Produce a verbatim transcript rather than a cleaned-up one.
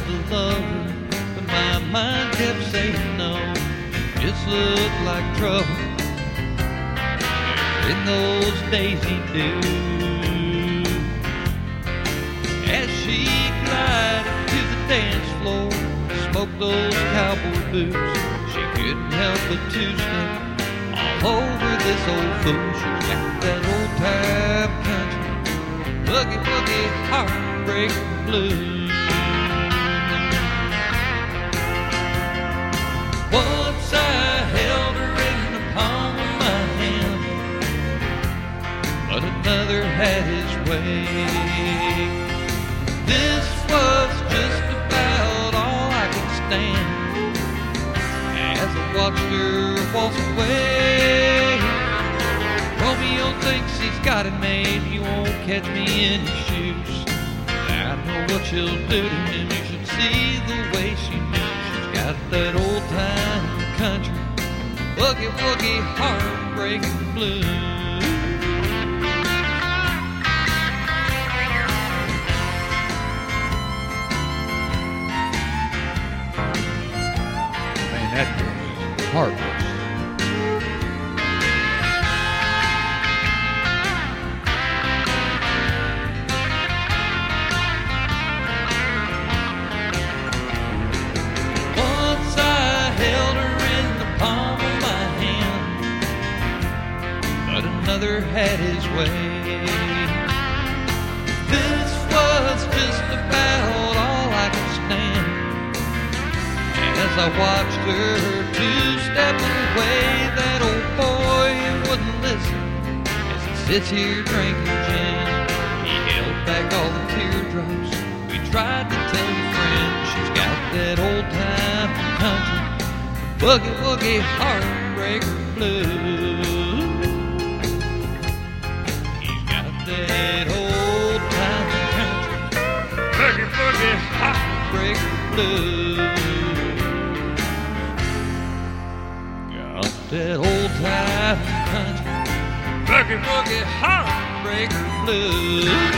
wanted to love her, but my mind kept saying no. Just looked like trouble in those Daisy Dukes. As she glided to the dance floor, smoked those cowboy boots, she couldn't help but two-step all over this old fool. She's got that old-time country boogie-woogie heartbreak blues. Once I held her in the palm of my hand, but another had his way. This was just about all I could stand as I watched her waltz away. Romeo thinks he's got it made, he won't catch me in his shoes. I know what she'll do to him, you should see the way she moves. She's got that old-time country boogie-woogie heartbreak blues. That girl is heartless. Once I held her in the palm of my hand, but another had his way. This was just about all I could stand as I watched her two-step away. That old boy wouldn't listen as he sits here drinking gin. He held back all the teardrops. We tried to tell your friend she's got that old-time country boogie-woogie heartbreak blues. He's got that old-time country boogie-woogie heartbreak blues. That old-time country boogie-woogie heartbreak blues.